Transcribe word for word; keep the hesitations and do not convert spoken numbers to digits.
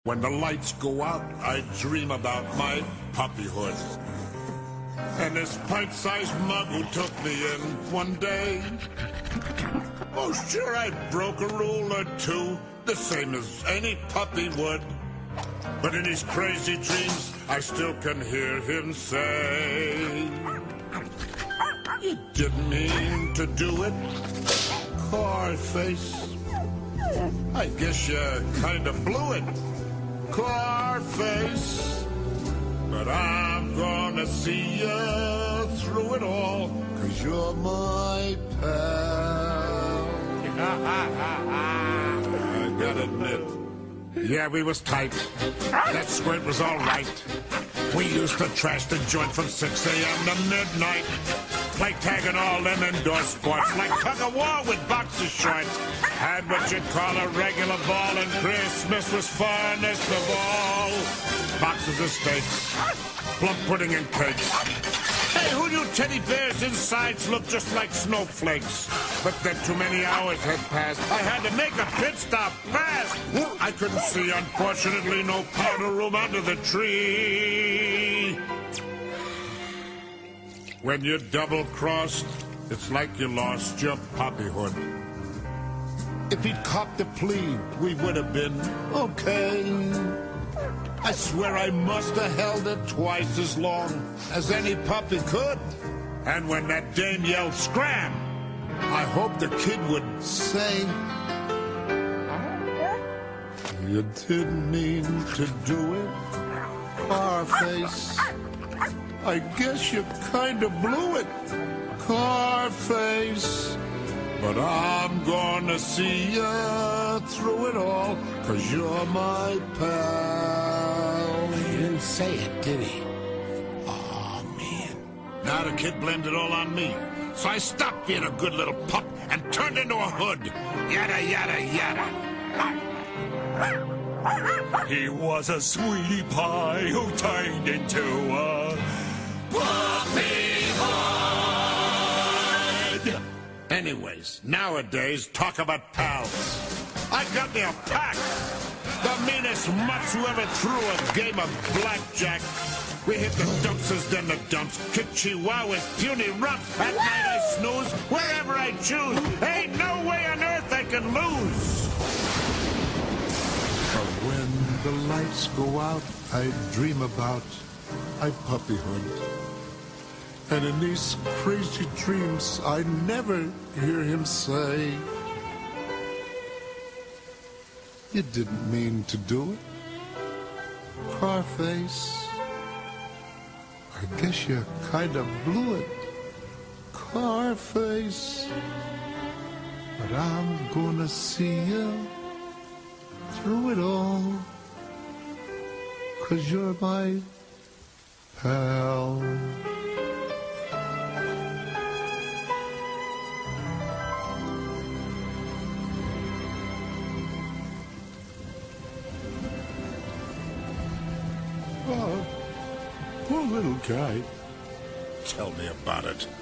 When the lights go out, I dream about my puppyhood. And this pint-sized mug who took me in one day. Oh, sure, I broke a rule or two, the same as any puppy would. But in these crazy dreams, I still can hear him say, "You didn't mean to do it, car face. I guess you kind of blew it, car face. But I'm gonna see you through it all, 'cause you're my pal." I gotta admit, yeah, we was tight. That squirt was all right. We used to trash the joint from six a m to midnight. Play tag and all them indoor sports, like tug-of-war with boxer shorts. Had what you'd call a regular ball, and Christmas was funnest of all. Boxes of steaks, plum pudding and cakes. Hey, who knew teddy bears' insides looked just like snowflakes? But then too many hours had passed. I had to make a pit stop fast. I couldn't see, unfortunately, no powder room under the tree. When you're double-crossed, it's like you lost your puppyhood. If he'd copped a plea, we would have been okay. I swear I must have held it twice as long as any puppy could. And when that dame yelled, "Scram!" I hoped the kid would say, "You didn't mean to do it, car face. I guess you kind of blew it, car face. But I'm gonna see you through it all, 'cause you're my pal." He didn't say it, did he? Oh, man. Now the kid blamed it all on me. So I stopped being a good little pup and turned into a hood. Yada, yada, yada. He was a sweetie pie who turned into a puppyhood. Anyways, nowadays, talk about pals. I got me a pack. The meanest mutts who ever threw a game of blackjack. We hit the dumpsters, then the dumps. Kick chihuahuas, puny rumps. At night I snooze wherever I choose. Ain't no way on earth I can lose. But when the lights go out, I dream about my puppyhood. And in these crazy dreams, I never hear him say, "You didn't mean to do it, car face. I guess you kind of blew it, car face. But I'm gonna see you through it all, 'cause you're my pal." Oh, poor little guy. Tell me about it.